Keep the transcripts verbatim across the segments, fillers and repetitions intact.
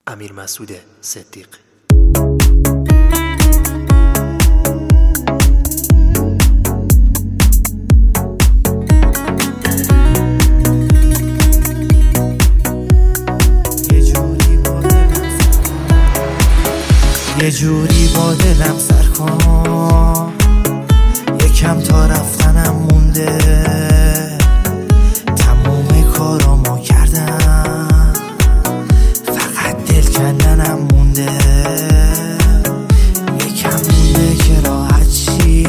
امیرمسعود صدیق. یه جوری با دلم سر کن، یکم تا رفتنم مونده، تموم کارامو کردم، فقط دل کندنم مونده، یکم مونده که راحت شی،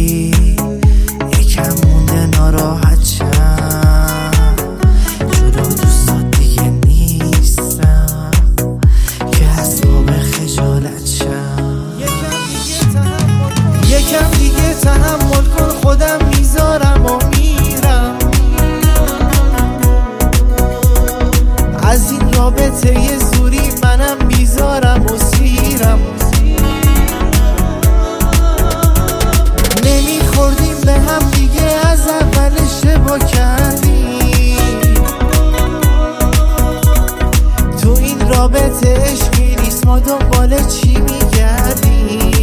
یکم مونده ناراحت شم، جدا دوستات دیگه نیستم که اسباب خجالت شم. یکم دیگه تحمل کن، خودم میذارم و میرم، از این رابطه یه زوری منم میذارم و سیرم. نمیخوردیم به هم دیگه، از اول اشتباه کردیم، تو این رابطه عشقی نیست، ما دنبال چی میگردیم؟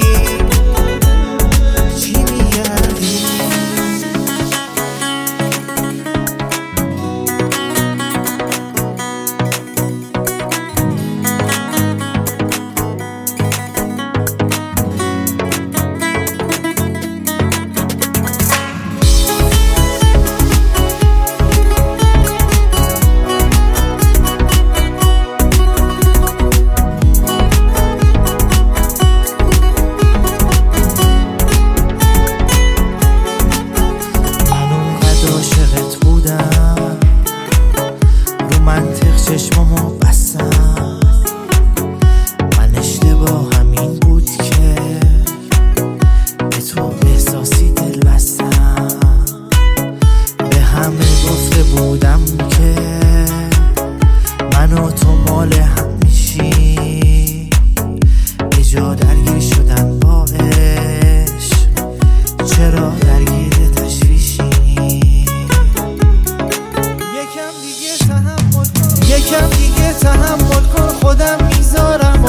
چشمامو بستم، من اشتباهم این بود که به تو احساسی دل بستم، به همه گفته بودم که من و تو مال هم میشی، یه جا درگیر شدن با عشق، چرا درگیر تشویشی؟ یکم دیگه تحمل کن، یکم دیگه تحمل کن، خودم میذارم